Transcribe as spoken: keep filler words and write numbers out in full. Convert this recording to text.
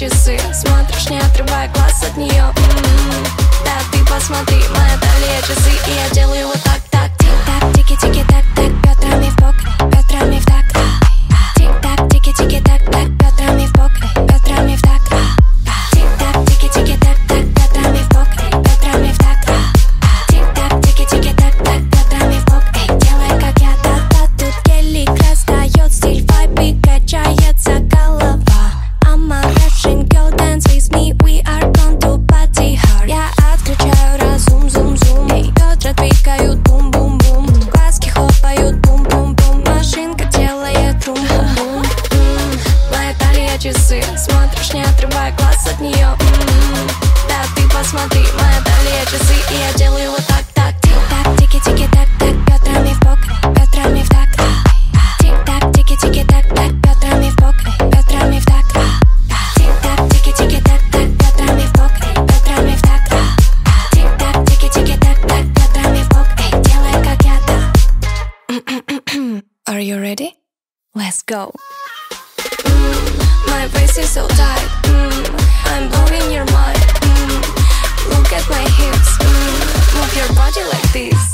часы. Смотришь, не отрывая глаз от нее. м-м-м. Да ты посмотри, моя талия часы. И я делаю вот так, так. Тик-так, тики-тики-так, так. Бедрами в бок, бедрами в так. Тик-так, тики-тики-так, так. Бедрами в бок, бедрами в так. Тик-так, тики-тики-так, так. Бедрами в бок, бедрами в так. Тик-так, тики-тики-так, так. Бедрами в бок. Эй, делай как я, да-да. Тут гелик раздает стиль, вайб и качается голова. I'm a Russian girl, dance with me. We are going to party hard. Я отключаю разум, зум-зум. Бедра двигают, бум-бум-бум. Глазки хлопают, бум-бум-бум. Машинка делает бум-бум-бум. м-м-м. Моя талия часы. Смотришь, не отрывая глаз от нее. м-м-м. Да ты посмотри, моя талия часы. И я делаю вот так, так. Тик-так, тики-тики-так, так. Бедрами в бок, бедрами в так. Тик-так, тики-тики-так, так. Бедрами в бок, бедрами в так. Тик-так, тики-тики-так, так. Бедрами в бок, бедрами в так. Тик-так, тики-тики-так, так. Бедрами в бок. Эй, делай как я, да. Are you ready? Let's go. Mm, my face is so tight. Mm, I'm blowing your mind. Mm, look at my hips. Mm, move your body like this.